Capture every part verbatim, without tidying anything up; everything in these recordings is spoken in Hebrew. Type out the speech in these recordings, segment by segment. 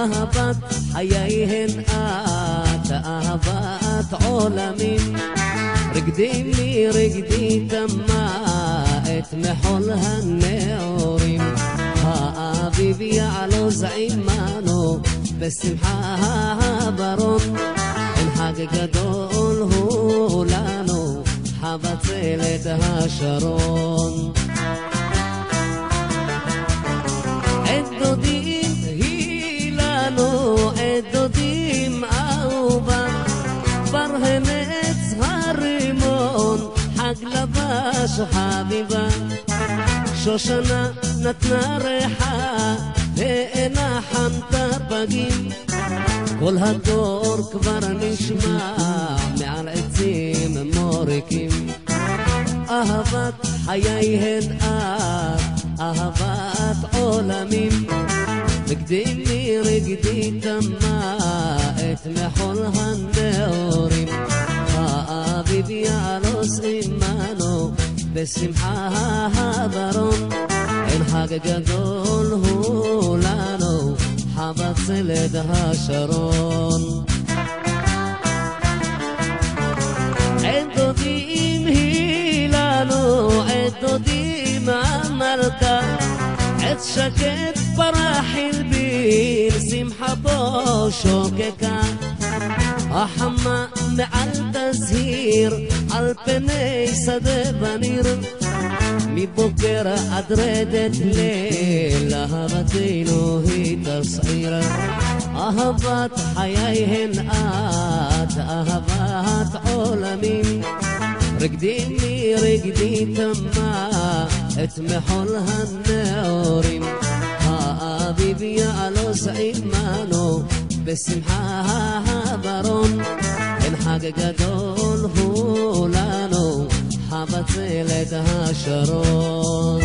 אהבת חייהן את, אהבת עולמים. רגדי לי רגדי תמאת מחול הנעורים. האביב יעלוז עמנו בשמחה ברון. אין חג גדול הוא לנו, חבצלת השרון. עת דודים היא לנו, עת דודים אהובה. ברהנץ הרימון, חג לבש חביבה. שושנה נתנה ריחה, ואינה חמתה פגים. כל הדור כבר נשמע מעל עצים מוריקים. אהבת חייהן את, אהבת עולמים. רגדי לי רגדי תמאת מחול הנעורים. האביב יעלוז עמנו בשמחה ברון. אין חג גדול הוא לנו, חבצלת השרון. עת דודים היא לנו, עת דודים המלכה. עת שקט פרח הלבין, שמחה בו שוקקה. החמה מעל תזהיר, על פני שדה בניר. מבוקר עד רדת ליל, אהבתנו היא תסעיר. אהבת חייהן את, אהבת עולמים. רגדי לי רגדי תמאת מחול הנעורים. האביב יעלוז עמנו בשמחה ברון. אין חג גדול הוא לנו, חבצלת השרון.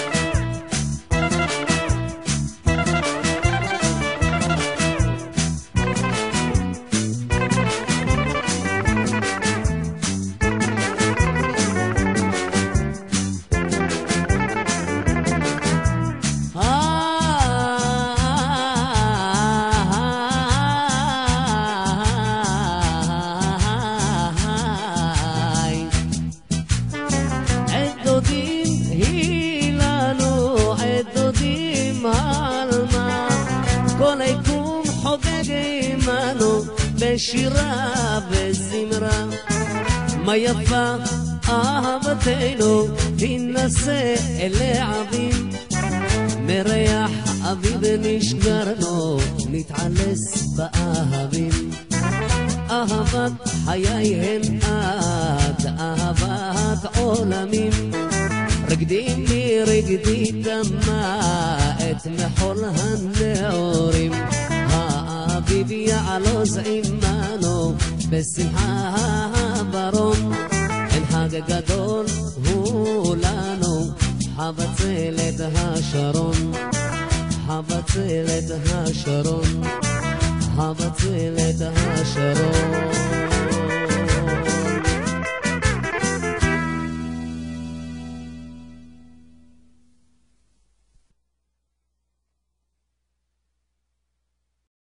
בשירה וזמרה. מה יפה אהבתנו, תנסה אל העבים. מריח אביב נשגרנו, נתעלס באהבים. אהבת חייהן את, אהבת עולמים. רגדי לי רגדי תמאת מחול הנעורים. האביב יעלוז עמנו בשמחה ברון. אין חג גדול הוא לנו, חבצלת השרון. חבצלת השרון, חבצלת השרון.